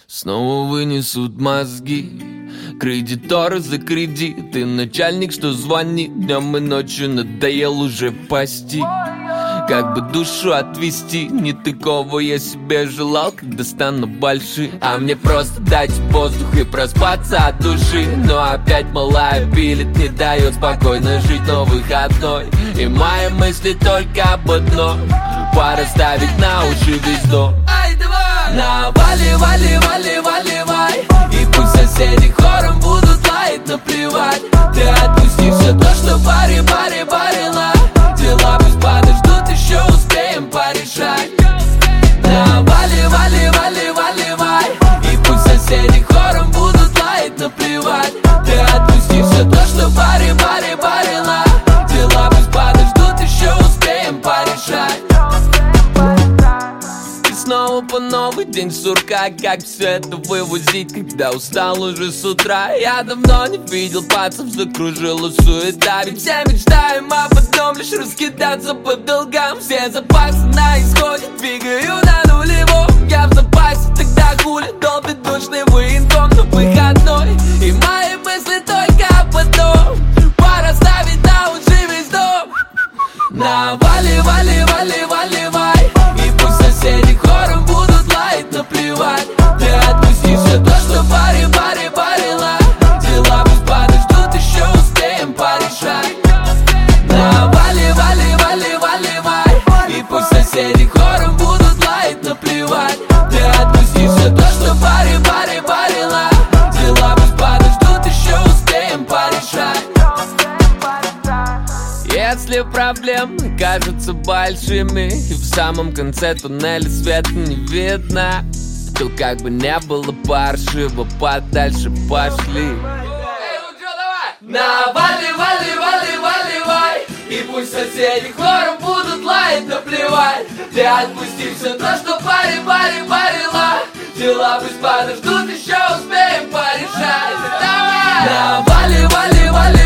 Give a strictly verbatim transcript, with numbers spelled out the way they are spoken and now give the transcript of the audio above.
Снова вынесут мозги, кредиторы за кредит. И начальник, что звонит днем и ночью, надоел уже пасти. Как бы душу отвести, не такого я себе желал, когда стану большим. А мне просто дать воздух и проспаться от души. Но опять малая пилит, не дает спокойно жить, но выходной. И мои мысли только об одном: пора ставить на уши весь дом. На вали, вали, вали, вали, вай. И пусть соседи хором будут лаять, наплевать. Ты отпусти все то, что пари, пари, парила. Дела пусть подождут, еще успеем порешать. На вали, вали, вали, вали, вай. И пусть соседи хором будут лаять, наплевать. Ты отпусти все то, что пари, пари, парила. Дела пусть подождут, еще успеем порешать. Снова по новый день сурка. Как все это вывозить, когда устал уже с утра? Я давно не видел пацев, закружила суета. Ведь все мечтаем об одном, лишь раскидаться по долгам. Все запасы на исходе, двигаю на нулевом. Я в запасе, тогда хули долбит душный военком на выходной. И мои мысли только об одном: пора ставить на уши весь дом. На вали, вали, вали, вали, вай. И пусть соседи хором будут лаять, наплевать. Ты отпусти все то, что пари, пари, парила. Дела пусть подождут, еще успеем порешать. На вали, вали, вали, вали, вай. И пусть соседи хором будут лаять, наплевать. Ты отпусти все то, что пари, пари, парила. Дела пусть подождут, еще успеем порешать. Если проблемы кажутся большими и в самом конце туннеля света не видно, то как бы не было паршиво, подальше пошли. На вали, вали, вали, вали, вай. И пусть соседи хором будут лаять, наплевать. Ты отпусти все то, что пари, пари, парила. Дела пусть подождут, еще успеем порешать. Давай! На вали, вали, вали.